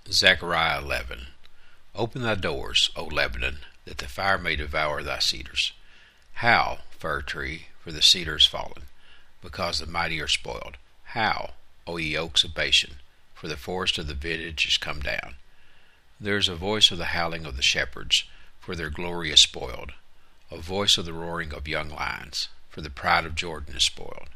Zechariah 11. Open thy doors, O Lebanon, that the fire may devour thy cedars. Howl, fir tree, for the cedar is fallen, because the mighty are spoiled. Howl, O ye oaks of Bashan, for the forest of the vintage is come down. There is a voice of the howling of the shepherds, for their glory is spoiled, a voice of the roaring of young lions, for the pride of Jordan is spoiled.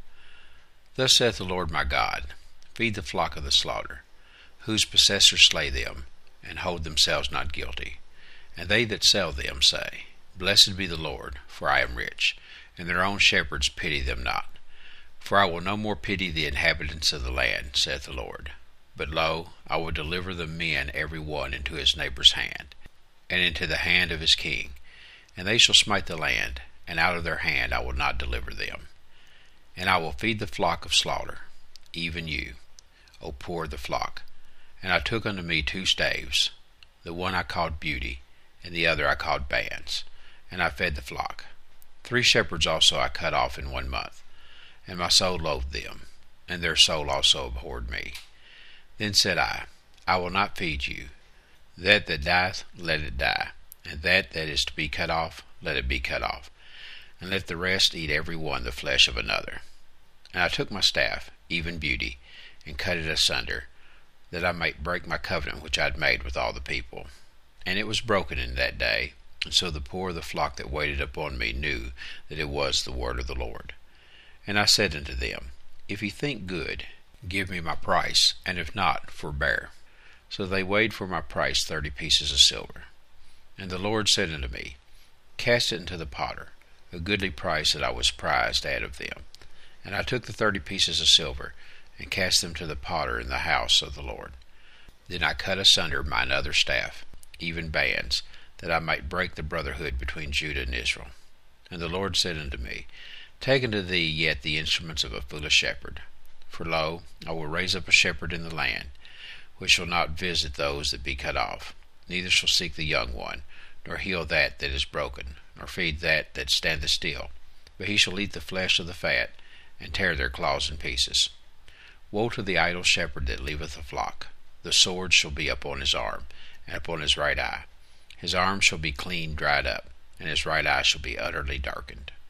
Thus saith the Lord my God, feed the flock of the slaughter, whose possessors slay them, and hold themselves not guilty. And they that sell them say, Blessed be the Lord, for I am rich, and their own shepherds pity them not. For I will no more pity the inhabitants of the land, saith the Lord. But lo, I will deliver the men every one into his neighbour's hand, and into the hand of his king. And they shall smite the land, and out of their hand I will not deliver them. And I will feed the flock of slaughter, even you, O poor of the flock. And I took unto me 2 staves, the one I called Beauty, and the other I called Bands, and I fed the flock. 3 shepherds also I cut off in 1 month, and my soul loathed them, and their soul also abhorred me. Then said I will not feed you. That dieth, let it die, and that is to be cut off, let it be cut off, and let the rest eat every one the flesh of another. And I took my staff, even Beauty, and cut it asunder, that I might break my covenant which I had made with all the people. And it was broken in that day, and so the poor of the flock that waited upon me knew that it was the word of the Lord. And I said unto them, If ye think good, give me my price, and if not, forbear. So they weighed for my price 30 pieces of silver. And the Lord said unto me, Cast it into the potter, a goodly price that I was prized out of them. And I took the 30 pieces of silver, and cast them to the potter in the house of the Lord. Then I cut asunder mine other staff, even Bands, that I might break the brotherhood between Judah and Israel. And the Lord said unto me, Take unto thee yet the instruments of a foolish shepherd. For lo, I will raise up a shepherd in the land, which shall not visit those that be cut off, neither shall seek the young one, nor heal that is broken, nor feed that standeth still. But he shall eat the flesh of the fat, and tear their claws in pieces. Woe to the idle shepherd that leaveth the flock! The sword shall be upon his arm, and upon his right eye. His arm shall be clean dried up, and his right eye shall be utterly darkened.